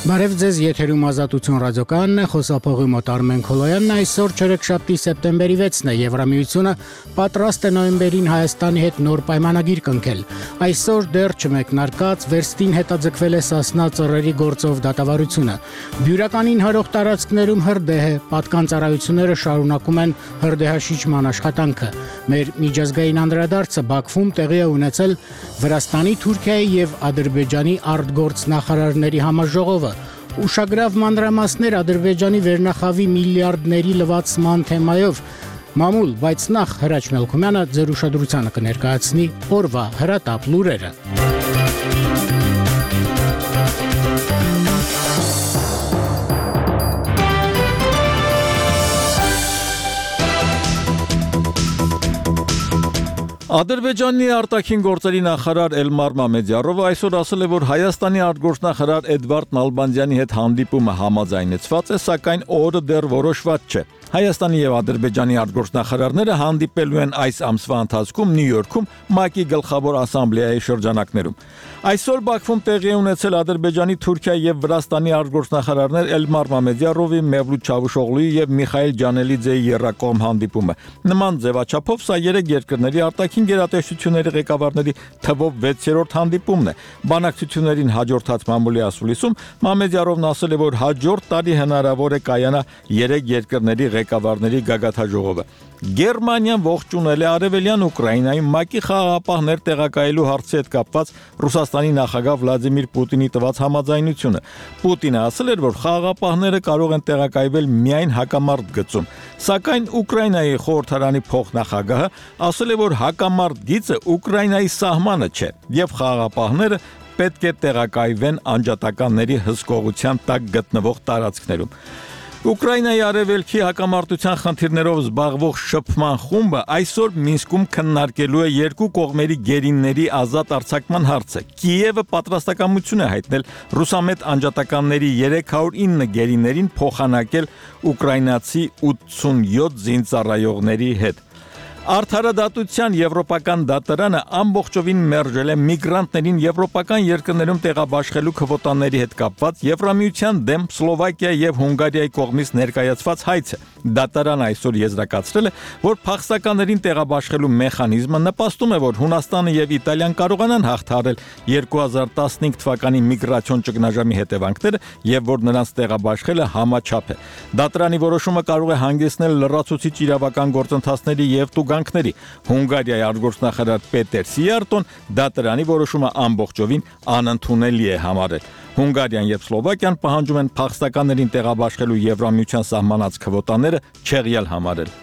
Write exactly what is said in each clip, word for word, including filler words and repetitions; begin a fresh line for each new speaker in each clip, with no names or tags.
Բարև ձեզ, եթերում Ազատություն ռադիոկայանն է, խոսափողի մոտ Արմեն Քոլոյանն, այսօր չորեքշաբթի սեպտեմբերի վեցն է, Եվրամիությունը պատրաստ է նոյեմբերին Հայաստանի հետ նոր պայմանագիր կնքել։ Այսօր դեռ չմեկնարկած վերստին հետաձգվել է Սասնա ծռերի գործով դատավարությունը։ Բյուրականին հարող տարածքներում հրդեհ է, պատկանծառայությունները շարունակում են հրդեհաշիջման աշխատանքը։ Մեր միջազգային անդրադարձը Բաքվում տեղի է ունեցել Վրաստանի, Թուրքիայի եւ Ադրբեջանի արտգործնախարարների համաժողովը։ Ուշագրավ մանրամասներ Ադրբեջանի վերնախավի միլիարդների լվացման թեմայով։ Մամուլ, բայց նախ Հրաչ Մելքումյանը ձեր ուշադրությանը կներկայացնի օրվա հրատապ լուրերը։
Ադրբեջանի արտաքին գործերի նախարար Էլմար Մամեդյարովը այսօր ասել է, որ Հայաստանի արտգործնախարար Էդվարդ Նալբանդյանի հետ հանդիպումը համաձայնեցված է, սակայն օրը դեռ որոշված չէ։ Հայաստանի եւ Ադրբեջանի արտգործնախարարները հանդիպելու են այս ամսվա ընթացքում Նյու Յորքում ՄԱԿ-ի գլխավոր ասամբլեայի շրջանակներում։ Այսօր Բաքվում տեղի է ունեցել Ադրբեջանի, Թուրքիայի եւ Վրաստանի արտգործնախարարներ Էլմար Մամեդյարովի, Մևլութ Չավուշօղլուի եւ Միխայիլ Ջանելիձեի եռակողմ հանդիպումը։ Նման ձևաչափով սա երեք երկրների արտաքին գերատեսչությունների ղեկավարների թվով վեցերորդ հանդիպումն է։ Բանակցություններին հաջորդած մամուլի ասուլիսում Մամեդյարովն ասել է, որ հաջորդ տարի հնարավոր է կայանա երեք երկրների ղեկավարների գագաթաժողովը։ Գերմանիան ողջունել է արևելյան Ուկրաինայում ՄԱԿ-ի խաղաղապահներ տեղակայելու հարցի հետ կապված Ռուսաստանի նախագահ Վլադիմիր Պուտինի տված համաձայնությունը։ Պուտինը ասել էր, որ խաղաղապահները կարող են տեղակայվել միայն հակամարտ գծում, սակայն Ուկրաինայի խորհրդարանի փոխնախագահը ասել է, որ հակամարտ գիծը Ուկրաինայի սահմանը չէ, եւ խաղաղապահները պետք է տեղակայվեն անջատականների հսկողության տակ գտնվող տարածքներում։ Ուկրաինայի արևելքի հակամարտության խնդիրներով զբաղվող շփման խումբը այսօր Մինսկում քննարկելու է երկու կողմերի գերիների ազատ արձակման հարցը։ Կիևը պատրաստակամություն է հայտնել ռուսամետ անջատականների երեք հարյուր ինը գերիներին փոխանակել ուկրաինացի ութսունյոթ զինծառայողների հետ։ Արդարադատության եվրոպական դատարանը ամբողջովին մերժել է միգրանտներին եվրոպական երկրներում տեղաբաշխելու քվոտաների հետ կապված Եվրամիության դեմ Սլովակիայի եւ Հունգարիայի կողմից ներկայացված հայցը։ Դատարանը այսօր եզրակացրել է, որ փախստականներին տեղաբաշխելու մեխանիզմը նպաստում է, որ Հունաստանը եւ Իտալիան կարողանան հաղթահարել երկու հազար տասնհինգ թվականի միգրացիոն ճգնաժամի հետևանքները եւ որ նրանց տեղաբաշխելը համաչափ է։ Դատարանի որոշումը կարող է հանգեցնել լրացուցիչ իրավական գործընթացների եւ տուգանքների։ Հունգարիայի արտգործնախարար Պետեր Սիարտոն դատարանի որոշումը ամբողջովին անընդունելի է համարել։ Հունգարիան եւ Սլովակիան պահանջում են փախստականներին տեղաբաշխելու Եվրամիության սահմանած քվոտաները չեղյալ համարել։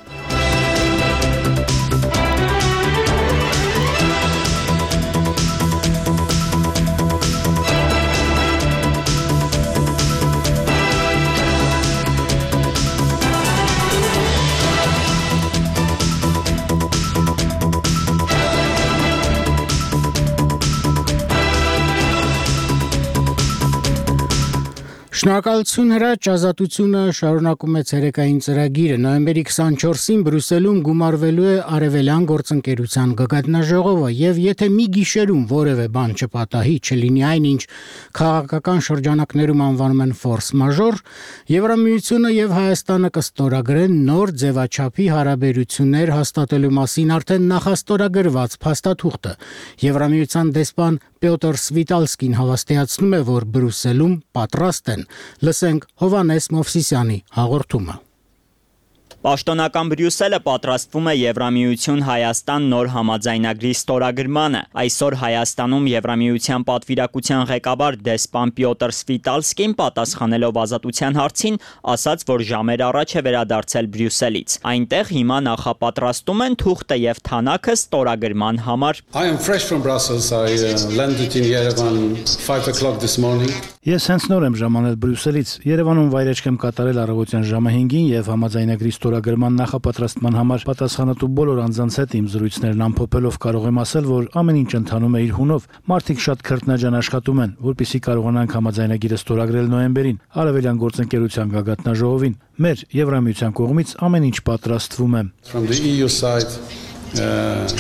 Շնորհակալություն Հրաչ, Ազատությունը շարունակում է ցերեկային ծրագիրը։ Նոյեմբերի քսանչորսին Բրյուսելում գումարվելու է Արևելյան գործընկերության գագաթնաժողովը, եւ եթե մի գիշերում որևէ բան չպատահի, չլինի այնինչ քաղաքական շրջանակներում անվանում են ֆորս մաժոր, Եվրամիությունը եւ Հայաստանը կստորագրեն նոր ձևաչափի հարաբերություններ հաստատելու մասին արդեն նախաստորագրված փաստաթուղթը։ Եվրամիության դեսպան Պյոտր Սվիտալսկին հավաստիացնում է, որ Բրյուսելում պատրաստ են։ Լսենք Հովանես Մովսիսյանի հաղորդումը։
Պաշտոնական Բրյուսելը պատրաստվում է Եվրամիություն-Հայաստան նոր համաձայնագրի ստորագրմանը։ Այսօր Հայաստանում Եվրամիության պատվիրակության ղեկավար դեսպան Պյոտր Սվիտալսկին պատասխանելով Ազատության հարցին ասաց, որ ժամեր առաջ է վերադարձել Բրյուսելից։ Այնտեղ հիմա նախապատրաստում են թուղթը եւ թանակը ստորագրման համար։
I am fresh from Brussels. I uh, landed in Yerevan five o'clock this morning.
Ես հենց նոր եմ ժամանել Բրյուսելից։ Երևանում վայրեջք եմ կատարել առավոտյան ժամը հինգին եւ համաձայնագրի ստորագրման նախապատրաստման համար պատասխանատու բոլոր անձանց հետ իմ զրույցներն ամփոփելով կարող եմ ասել, որ ամեն ինչ ընթանում է իր հունով։ Մարդիկ շատ քրտնաջան աշխատում են, որպեսզի կարողանանք համաձայնագիրը ստորագրել նոյեմբերին Արևելյան գործընկերության գագաթնաժողովին։ Մեր Եվրամիության կողմից ամեն ինչ պատրաստվում է։
From the E U side uh,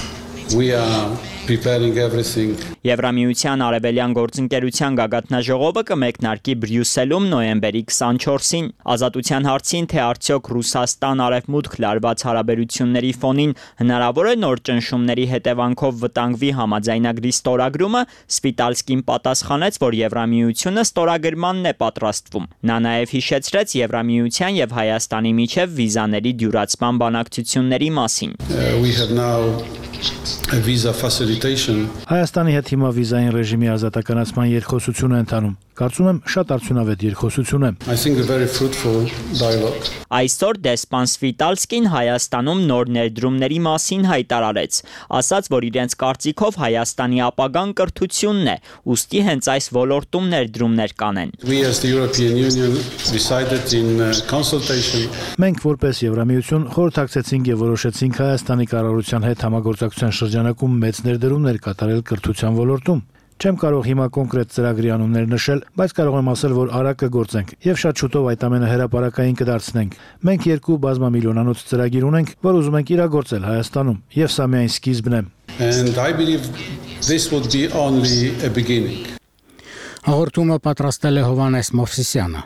We are preparing everything.
Եվրամիության արևելյան գործընկերության գագաթնաժողովը կմեկնարկի Բրյուսելում նոյեմբերի քսանչորսին։ Ազատության հարցին, թե արդյոք Ռուսաստան արևմուտք լարված հարաբերությունների ֆոնին հնարավոր է նոր ճնշումների հետևանքով վտանգվի համաձայնագրի ստորագրումը, Սպիտալսկին պատասխանեց, որ Եվրամիությունը ստորագրմանն է պատրաստվում։ Նա նաև հիշեցրեց Եվրամիության եւ Հայաստանի միջև վիզաների դյուրացման բանակցությունների մասին։
Uh, we have now a visa facilitation.
Հայաստանի հետ հիմա վիզային ռեժիմի ազատականացման երկխոսություն է ընթանում։ Կարծում եմ շատ արդյունավետ երկխոսություն է։
I think a very fruitful dialogue.
Այսօր դեսպան Սվիտալսկին Հայաստանում նոր ներդրումների մասին հայտարարեց, ասաց, որ իրենց կարծիքով Հայաստանի ապագան կրթությունն է, ուստի հենց այս ոլորտում ներդրումներ կանեն։
We as the European Union decided in uh, consultation.
Մենք որպես Եվրամիություն խորհրդակցեցինք եւ որոշեցինք Հայաստանի կառավարության հետ համագործակցության շրջանակում մեծ ներդրումներ կատարել կրթության ոլորտում։ Չեմ կարող հիմա կոնկրետ ծրագրի անուններ նշել, բայց կարող եմ ասել, որ արագ կգործենք եւ շատ շուտով այդ ամենը հրապարակային կդարձնենք։ Մենք երկու բազմամիլիոնանոց ծրագիր ունենք, որ ուզում ենք իրագործել Հայաստանում, եւ սա միայն սկիզբն է։
And I believe this would be only a beginning.
Հաղորդումը պատրաստել է Հովանես Մովսիսյանը։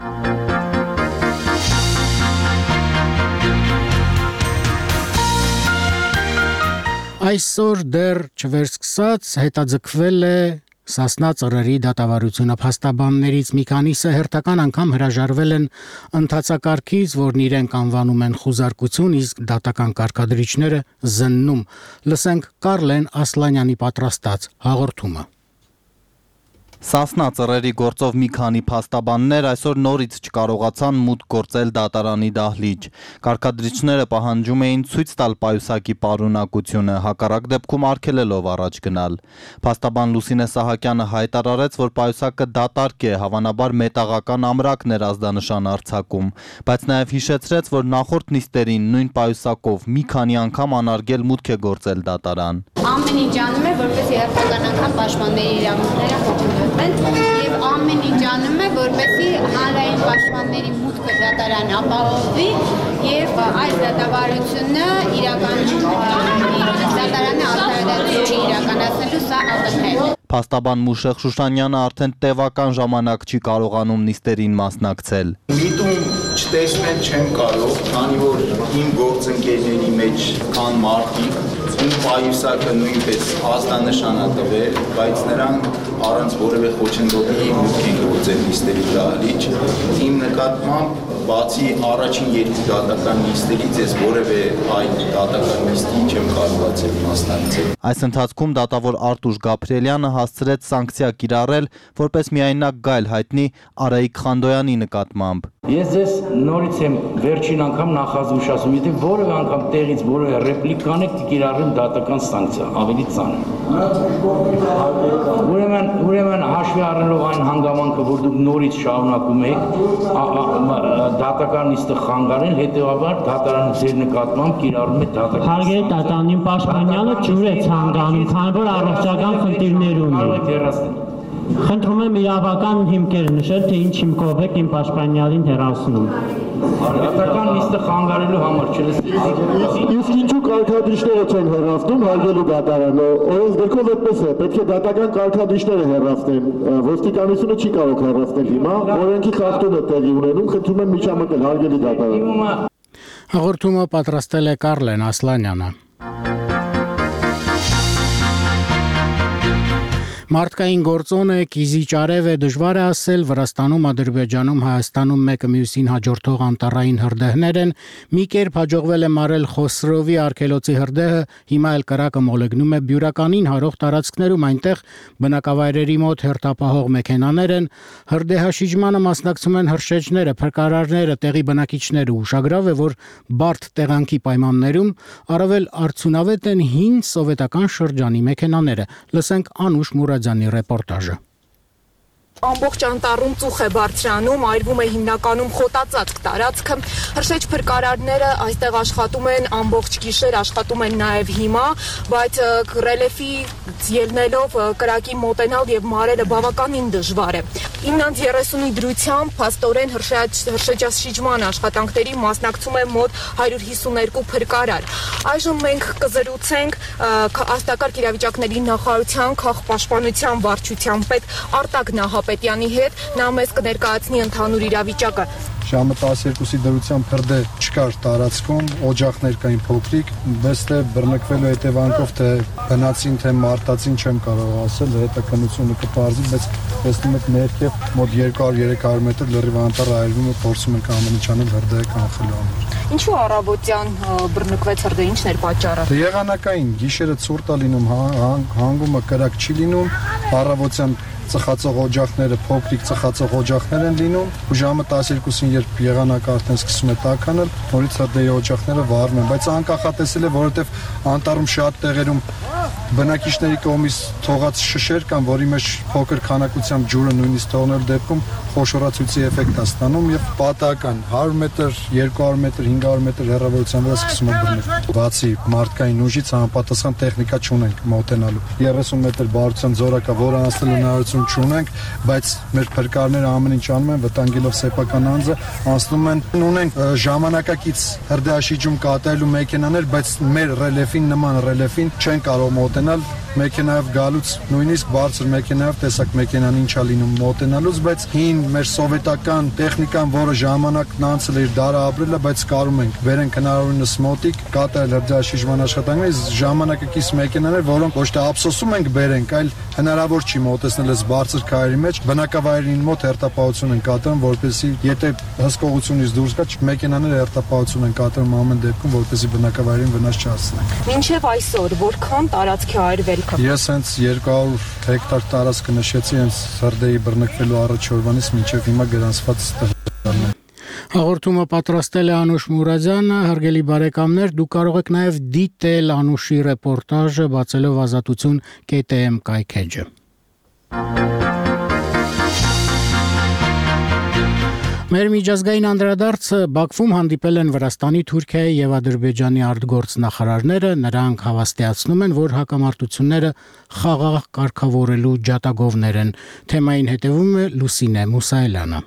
Այսօր դեռ չվերսկսած հետաձգվել է Սասնա ծռերի դատավարությունը փաստաբաններից մի քանիսը հերթական անգամ հրաժարվել են ընթացակարգից, որն իրենք անվանում են խուզարկություն, իսկ դատական կարգադրիչները զննում։ Լսենք Կարլեն Ասլանյանի պատրաստած հաղորդումը։
Սասնա ծռերի գործով մի քանի փաստաբաններ այսօր նորից չկարողացան մուտք գործել դատարանի դահլիճ։ Կարգադրիչները պահանջում էին ցույց տալ պայուսակի պարունակությունը, հակառակ դեպքում արգելելով առաջ գնալ։ Փաստաբան Լուսինե Սահակյանը հայտարարեց, որ պայուսակը դատարկ է, հավանաբար մետաղական ամրակն էր ազդանշան արձակում, բայց նաև հիշեցրեց, որ նախորդ նիստերին նույն պայուսակով մի քանի անգամ անարգել մուտք է գործել դատարան։
Ամեն ինչ անում է, որպես երբական անգամ պաշտպանների իրավունքները խոչընդոտվեն եւ ամեն ինչ անում է, որպեսզի հանրային պաշտպանների մուտքը դատարան ապահովվի եւ այս դատավարությունը իրականում դատարանը արտահայտություն չի իրականացնելու, սա ակնհայտ է։
Փաստաբան Մուշեղ Շուշանյանը արդեն տևական ժամանակ չի կարողանում նիստերին մասնակցել։
Միտում չտեսնել չեմ կարող, քանի որ իմ գործընկերների մեջ կան մարդիկ, ում պայուսակը նույնպես ազդանշան է տվել, բայց նրանք առանց որևէ խոչընդոտի մուտք են գործել նիստերի դահլիճ։ Իմ նկատմամբ բացի առաջին երկու դատական նիստերից ես որևէ այլ դատական նիստի չեմ կարողացել մասնակցել։
Այս ընթացքում դատավոր Արտուշ Գաբրիելյանը հասցրեց սանկցիա կիրառել, որպես միայնակ գայլ հայտնի Արայիկ Խանդոյանի նկատմամբ։
Ես ձեզ նորից եմ վերջին անգամ նախազգուշացում, եթե որևէ անգամ տեղից որևէ ռեպլիկ կանեք, կիրառեմ դատական սանկցիա, ավելի ծանր։ Ուրեմն, ուրեմն հաշվի առնելով այն հանգամանքը, որ դուք նորից շարունակում եք դատական նիստը խանգարել, հետևաբար դատարանը ձեր նկատմամբ կիրառում է դատական։
Հարգելի դատարանին պաշտպանյալը ջուր է ցանկանում, քանի որ առողջական խնդիրներ ունի։ Խնդրում եմ իրավական հիմքեր նշել, թե ինչ հիմքով եք իմ պաշտպանյալին հեռացնում։
Դատական նիստը խանգարելու համար չլսեցիք։
Իսկ ինչու կարգադրիչները չեն հեռացնում, հարգելի դատարանը, օրենսգրքով այդպես է, պետք է դատական կարգադրիչները հեռացնեն, ոստիկանությունը չի կարող հեռացնել հիմա, օրենքի խախտում է տեղի ունենում, խնդրում եմ միջամտել, հարգելի դատարանը։
Հաղորդումը պատրաստել է Կարլեն Ասլանյանը։ Մարդկային գործոն է, կիզիչ արև է, դժվար է ասել, Վրաստանում, Ադրբեջանում, Հայաստանում մեկը մյուսին հաջորդող անտառային հրդեհներ են, մի կերպ հաջողվել է մարել Խոսրովի արգելոցի հրդեհը, հիմա էլ կրակը մոլեգնում է բյուրականին հարող տարածքներում, այնտեղ բնակավայրերի մոտ հերթապահող մեքենաներ են, հրդեհաշիջմանը մասնակցում են հրշեջները, փրկարարները, տեղի բնակիչները, ուշագրավ է, որ բարդ տեղանքի պայմաններում առավել արդյունավետ են հին սովետական շրջանի մեքենաները։ Լսենք Անուշ Մուրադյանի ռեպորտաժը։
Ամբողջ անտառում ծուխ է բարձրանում, այրվում է հիմնականում խոտածածկ տարածքը, հրշեջ փրկարարները այստեղ աշխատում են ամբողջ գիշեր, աշխատում են նաև հիմա, բայց ռելիեֆի ելնելով կրակի մոտենալ եւ մարելը բավականին դժվար է։ իննանց երեսունի դրությամբ փաստորեն հրշեջաշիջման աշխատանքների մասնակցում է մոտ հարյուր հիսուներկու փրկարար։ Այժմ մենք կզրուցենք Աստակարգ իրավիճակների նախարարության քաղաքապաշտպանության վարչության պետ Արտակ Նահապետյանի հետ, նա մեզ կներկայացնի ընդհանուր իրավիճակը։
Ժամը տասներկուսի դրությամբ հրդե չկար տարածքում, օջախներ կային փոքրիկ, բայց թե բռնկվելու հետևանքով թե բնածին թե մարտածին չեմ կարող ասել, հետաքննությունը կպարզի, բայց տեսնում եք ներքև մոտ երկու հարյուր երեք հարյուր մետր լրիվ անտառ այրվում է, փորձում ենք ամեն ինչ անել հրդեհը կանխելու համար։
Ինչու առավոտյան բռնկվեց հրդեհը, ինչն էր պատճառը։
Դե եղանակային, գիշերը ցուրտ է լինում, հանգումը կրակ չի լինում, առավոտյան ծխացող օջախները փոքրիկ ծխացող օջախներ են լինում ու ժամը տասներկուսին երբ եղանակը արդեն սկսում է տաքանալ, նորից հրդեհի օջախները վառվում են, բայց անկախատեսել է, որովհետև անտառում շատ տեղերում բնակիչների կողմից թողած շշեր կան, որի մեջ փոքր քանակությամբ ջուրը նույնիսկ թողնելու դեպքում խոշորացույցի էֆեկտ է ստանում եւ պատահական հարյուր մետր, երկու հարյուր մետր, հինգ հարյուր մետր հեռավորության վրա սկսում է բռնել։ Բացի մարդկային ուժից համապատասխան տեխնիկա չունենք մոտենալու։ երեսուն մետր բարության զորակա, որը անցնելու հնարավորություն չունենք, բայց մեր փրկարները ամեն ինչ անում են, վտանգելով սեփական անձը, անցնում են, ունենք ժամանակակից հրդեհաշիջում կատարելու մեքենաներ, բայց մեր ռելիեֆին նման ռելիեֆին չեն կարող մոտենալ մեքենայով գալուց, նույնիսկ բարձր մեքենայով տեսակ մեքենան ինչա լինում մոտենալուց, բայց հին մեր սովետական տեխնիկան, որը ժամանակն անցել է իր դարը ապրել է, բայց կարում ենք բերենք հնարավորինս մոտիկ կատարել հրդեհաշիջման աշխատանքները, ժամանակակից մեքենաներ, որոնք ոչ թե ափսոսում ենք բերենք, այլ հնարավոր չի մոտեցնել այս բարձր քայլերի մեջ, բնակավայրին մոտ հերթապահություն են կատարում, որպեսզի եթե հսկողությունից դուրս գա, մեքենաները հերթապահություն են կատարում ամեն դեպքում, որպեսզի բնակավայրին վնաս չհասցնեն։
Մինչև այսօր որքան տարածքի այրվել։
Ես հենց երկու հարյուր հեկտար տարածքը նշեցի հենց հրդեհի բռնկվելու առաջ օրվանից մինչև հիմա գրանցված տղաներն են։
Հաղորդումը պատրաստել է Անուշ Մուրադյանը, հարգելի բարեկամներ, դուք կարող եք նաև դիտել Անուշի ռեպորտաժը բացելով ազատություն կետ էմ կայքեջը։ Մեր միջազգային անդրադարձը Բաքվում հանդիպել են Վրաստանի, Թուրքիայի եւ Ադրբեջանի արտգործնախարարները, նրանք հավաստիացնում են, որ հակամարտությունները խաղաղ կարգավորելու ջատագովներ են։ Թեմային հետևում է Լուսինե Մուսայելյանը։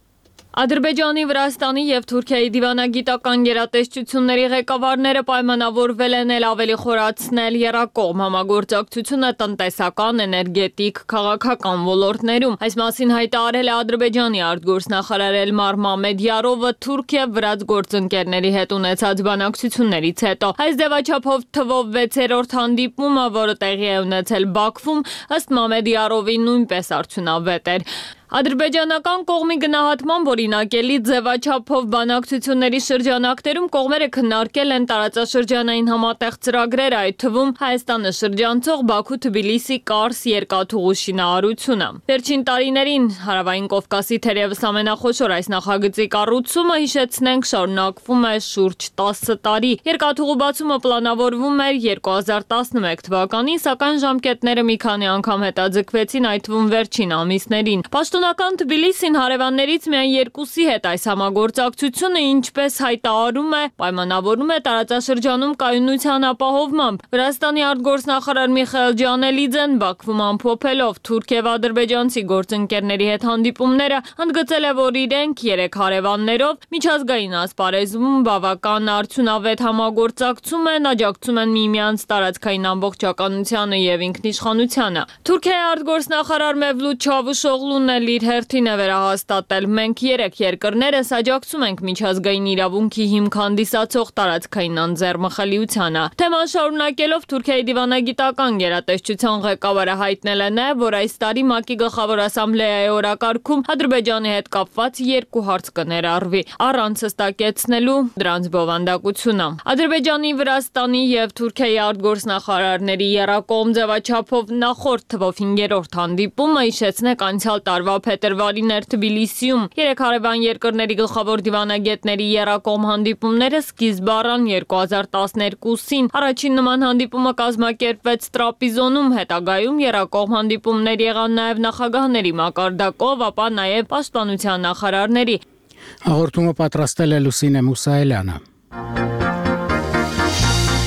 Ադրբեջանի, Վրաստանի եւ Թուրքիայի դիվանագիտական գերատեսչությունների ղեկավարները պայմանավորվել են էլ ավելի խորացնել եռակողմ համագործակցությունը տնտեսական, էներգետիկ, քաղաքական ոլորտներում։ Այս մասին հայտարարել է Ադրբեջանի արտգործնախարար Էլմար Մամեդյարովը Թուրքիա-Վրաց գործընկերների հետ ունեցած բանակցություններից հետո։ Այս ձևաչափով թվով վեցերորդ հանդիպումը, որը տեղի է ունեցել Բաքվում, ըստ Մամեդյարովի նույնպես արդյունավետ էր։ Ադրբեջանական կողմի գնահատմամբ օրինակելի ձևաչափով բանակցությունների շրջանակներում կողմերը քննարկել են տարածաշրջանային համատեղ ծրագրեր, այդ թվում Հայաստանը շրջանցող Բաքու-Թբիլիսի Կարս երկաթուղու շինարարությունը։ Վերջին տարիներին Հարավային Կովկասի թերևս ամենախոշոր այս նախագծի կառուցումը, հիշեցնենք, շարունակվում է շուրջ տասը տարի։ Երկաթուղու բացումը պլանավորվում էր երկու հազար տասնմեկ թվականին, սակայն ժամկետները մի քանի անգամ հետաձգվեցին, այդ թվում վերջին ամիսներին։ Պաշտոնական Թբիլիսին հարևաններից միայն երկուսի հետ այս համագործակցությունը, ինչպես հայտարարում է, պայմանավորում է տարածաշրջանում կայունության ապահովմամբ։ Վրաստանի արտգործնախարար Միխայել Ջանելիձեն Բաքվում ամփոփելով թուրք եւ ադրբեջանցի գործընկերների հետ հանդիպումները ընդգծել է, որ իրենք երեք հարևաններով միջազգային ասպարեզում բավական արդյունավետ համագործակցում են, աջակցում են միմյանց տարածքային ամբողջականությանը եւ ինքնիշխանությանը։ Թուրքիայի արտգործնախարար Մևլութ Չավուշօղլուն էլ իր հերթին է վերահաստատել. մենք երեք երկրներս աջակցում ենք միջազգային իրավունքի հիմք հանդիսացող տարածքային անձեռմխելիությանը։ Թեման շարունակելով Թուրքիայի դիվանագիտական գերատեսչության ղեկավարը հայտնել է նաև, որ այս տարի ՄԱԿ-ի գլխավոր ասամբլեայի օրակարգում Ադրբեջանի հետ կապված երկու հարց կներառվի, առանց հստակեցնելու դրանց բովանդակությունը։ Ադրբեջանի, Վրաստանի եւ Թուրքիայի արտգործնախարարների եռակողմ ձևաչափով նախորդ թվով հինգերորդ հանդիպումը, հիշեցնենք, անցյալ տարվա փետրվարին էր Թբիլիսիում։ Երեք հարևան երկրների գլխավոր դիվանագետների եռակողմ հանդիպումները սկիզբ առան երկու հազար տասներկուսին։ Առաջին նման հանդիպումը կազմակերպվեց Տրապիզոնում, հետագայում եռակողմ հանդիպումներ եղան նաև նախագահների մակարդակով, ապա նաև պաշտպանության նախարարների։
Հաղորդումը պատրաստել է Լուսինե Մուսայելյանը։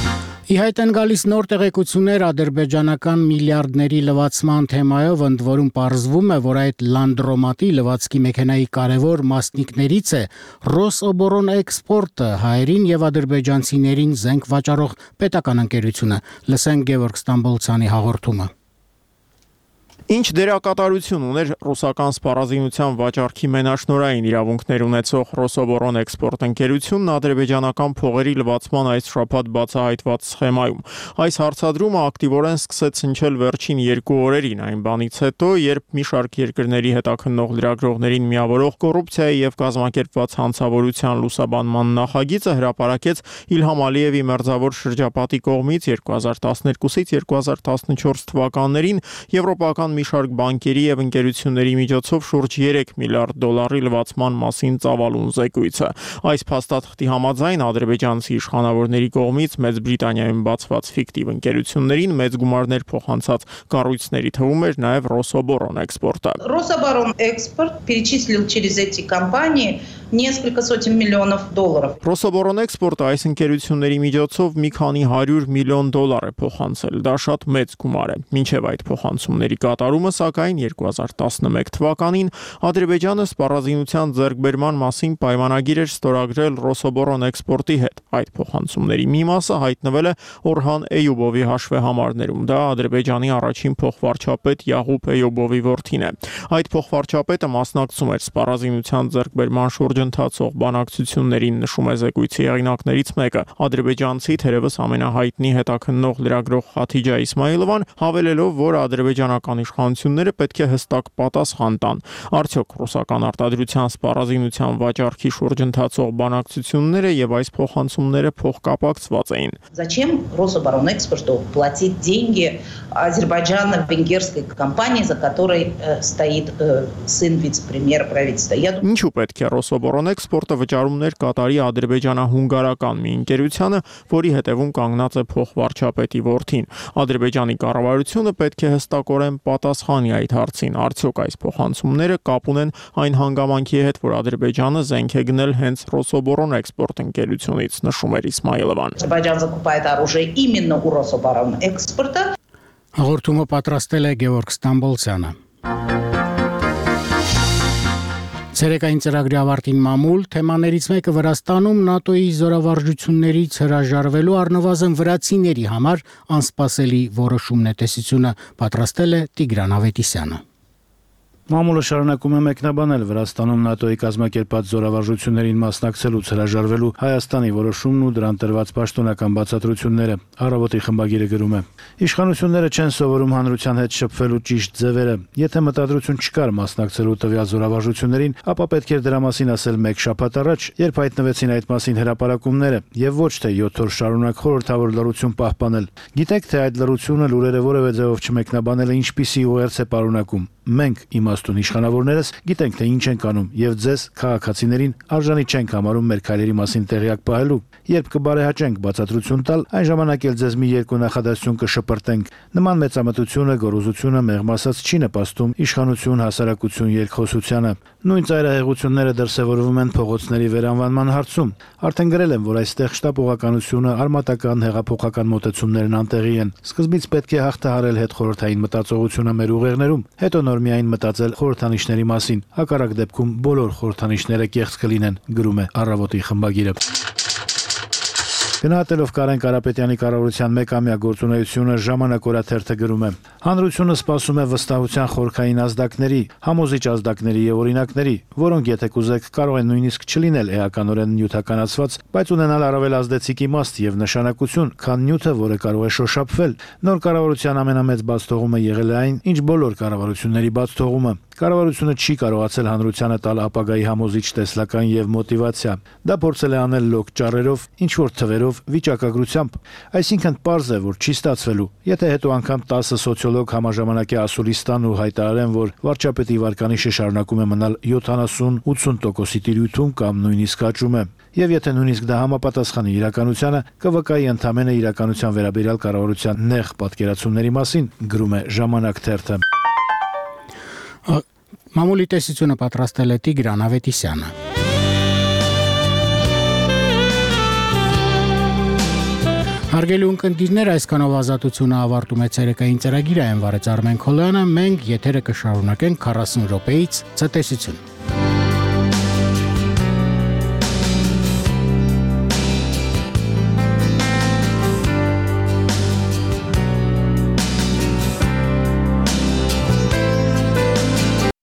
Ի հայտ են գալիս նոր տեղեկություններ ադրբեջանական միլիարդների լվացման թեմայով, ընդ որում պարզվում է, որ այդ լանդրոմատի լվացքի մեքենայի կարևոր մասնիկներից է Ռոսոբորոնէքսպորտը, հայերին եւ ադրբեջանցիներին զենք վաճառող պետական ընկերությունը։ Լսենք Գևորգ Ստամբոլցյանի հաղորդումը։
Ինչ դերակատարություն ուներ ռուսական սպառազինության վաճառքի մենաշնորհային իրավունքներ ունեցող Ռոսոբորոնէքսպորտ ընկերությունն ադրբեջանական փողերի լվացման այս շաբաթ բացահայտված սխեմայում։ Այս հարցադրումը ակտիվորեն սկսեց հնչել վերջին երկու օրերին, այն բանից հետո, երբ մի շարք երկրների հետաքննող լրագրողներին միավորող կոռուպցիայի եւ կազմակերպված հանցավորության լուսաբանման նախագիծը հրապարակեց Իլհամ Ալիևի մերձավոր շրջապատի կողմից երկու հազար տասներկուսից երկու հազար տասնչորս թվականներին եվրոպական մի շարք բանկերի եւ ընկերությունների միջոցով շուրջ երեք միլիարդ դոլարի լվացման մասին ծավալուն զեկույցը։ Այս փաստաթղթի համաձայն ադրբեջանցի իշխանավորների кողմից Մեծ Բրիտանիայում բացված ֆիկտիվ ընկերություններին մեծ գումարներ փոխանցած կառույցների թվում էր նաեւ Ռոսոբորոնէքսպորտը։
Рособоронэкспорт перечислил через эти компании несколько сотен миллионов долларов.
Ռոսոբորոնէքսպորտը այս ընկերությունների միջոցով մի քանի հարյուր միլիոն դոլար է փոխանցել։ Դա շատ մեծ գումար է։ Մինչև այդ փոխանցումների կատարումը, սակայն երկու հազար տասնմեկ թվականին Ադրբեջանը սպառազինության ձեռքբերման մասին պայմանագիր էր ստորագրել Ռոսոբորոնէքսպորտի հետ։ Այդ փոխանցումների մի մասը հայտնվել է Օրհան Էյուբովի հաշվեհամարներում։ Դա Ադրբեջանի առաջին փոխվարչապետ Յաղուբ Էյուբովի որդին է։ Այդ փոխվարչապետը մասնակցում էր սպառազինության ձեռքբերման շուրջ ընթացող բանակցություններին, նշում է զեկույցի հեղինակներից մեկը, ադրբեջանցի թերևս ամենահայտնի հետաքննող լրագրող Խաթիջա Իսմայիլովան, հավելելով, որ ադրբեջանական իշխանությունները պետք է հստակ պատասխան տան։ Արդյոք ռուսական արտադրության սպառազինության վաճառքի շուրջ ընթացող բանակցությունները եւ այս փոխանցումները փոխկապակցված էին։
Зачем Рособоронэкспорту платить деньги азербайджано-венгерской компании, за которой стоит сын вице-премьера правительства?
Ինչու պետք է Ռոսոբորոնէքսպորտը վճարումներ կատարի ադրբեջանահունգարական մի ընկերությանը, որի հետևում կանգնած է փոխվարչապետի որդին։ Ադրբեջանի կառավարությունը պետք է հստակորեն պատասխանի այդ հարցին։ Արդյոք այս փոխանցումները կապ ունեն այն հանգամանքի հետ, որ Ադրբեջանը զենք է գնել հենց Ռոսոբորոնէքսպորտ ընկերությունից, նշում էր Իսմայիլովան։
Ադրբեջանը закупает оружие именно у Рособоронэкспорта.
Հաղորդումը պատրաստել է Գևորգ Ստամբոլցյանը։ Ցերեկային ծրագրի ավարտին մամուլ թեմաներից մեկը Վրաստանում ՆԱՏՕ-ի զորավարժություններից հրաժարվելու առնվազն վրացիների համար անսպասելի որոշումն է, տեսությունը պատրաստել է Տիգրան Ավետիսյանը։
Մամուլը շարունակում է մեկնաբանել Վրաստանում ՆԱՏՕ-ի կազմակերպած զորավարժություններին մասնակցելուց հրաժարվելու Հայաստանի որոշումն ու դրան տրված պաշտոնական բացատրությունները։ Առավոտի խմբագիրը գրում է. Իշխանությունները չեն սովորում հանրության հետ շփվելու ճիշտ ձևերը։ Եթե մտադրություն չկար մասնակցելու տվյալ զորավարժություններին, ապա պետք էր դրա մասին ասել մեկ շաբաթ առաջ, երբ հայտնվեցին այդ մասին հրապարակումները, եւ ոչ թե յոթ օր շարունակ խորհրդավոր լռություն պահպանել։ Գիտեք, թե այդ լռությունը լուրերը որևէ ձևով չմեկնաբանելը ինչպիսի ուղերձ է պարունակում։ Մենք իմաստուն իշխանավորներս գիտենք, թե ինչ ենք անում եւ ձեզ քաղաքացիներին արժանի չենք համարում մեր քայլերի մասին տեղյակ պահելու։ Երբ կբարեհաճենք բացատրություն տալ, այն ժամանակ էլ ձեզ մի երկու նախադասություն կշպրտենք։ Նման մեծամտությունը, գոռոզությունը մեղմ ասած չի նպաստում իշխանություն հասարակություն երկխոսությանը։ Նույն ծայրահեղությունները դրսևորվում են փողոցների վերանվանման հարցում։ Արդեն գրել եմ, որ այստեղ շտապողականությունը, արմատական հեղափոխական մոտեցումներն անտեղի են։ Սկզբից պետք է հաղթահարել հետխորհրդային մտածողությունը մեր ուղեղներում, հետո նոր միայն մտածել խորհրդանիշների մասին։ Հակառակ դեպքում բոլոր խորհրդանիշները կեղծ կլինեն, գրում է Առավոտի խմբագիրը։ Գնահատելով Կարեն Կարապետյանի կառավարության մեկամյա գործունեությունը, Ժամանակ օրաթերթը գրում է. Հանրությունը սպասում է վստահության խորքային ազդակների, համոզիչ ազդակների եւ օրինակների, որոնք եթե կուզեք կարող են նույնիսկ չլինել էականորեն նյութականացված, բայց ունենալ առավել ազդեցիկ իմաստ եւ նշանակություն, քան նյութը, որը կարող է շոշափվել։ Նոր կառավարության ամենամեծ բացթողումը եղել է այն, ինչ բոլոր կառավարությունների բացթողումը։ Կառավարությունը չի կարողացել հանրությանը տալ ապագայի համոզիչ տեսլական եւ մոտիվացիա։ Դա փորձել է անել լոկ ճառերով, ինչ որ թվերով, վիճակագրությամբ։ Այսինքն պարզ է, որ չի ստացվելու։ Եթե հետո անգամ տասը սոցիոլոգ համաժամանակի ասուլի ստան ու հայտարարեն, որ վարչապետի վարկանիշը շարունակում է մնալ յոթանասուն-ութսուն տոկոսի տիրույթում կամ նույնիսկ աճում է։ Եվ եթե նույնիսկ դա համապատասխանի իրականությանը, կվկայի ընդամենը իրականության վերաբերյալ կառավարության նեղ պատկերացումների մասին, գրում է Ժամանակ թերթը։
Մամուլի տեսությունը պատրաստել է Տիգրան Ավետիսյանը։ Հարգելի ունկնդիրներ, այսքանով ազատությունը ավարտում է ցերեկային ծրագիրը, այն վարեց Արմեն Քոլյանը, մենք եթերը կշարունակենք քառասուն րոպեից ցտեսություն։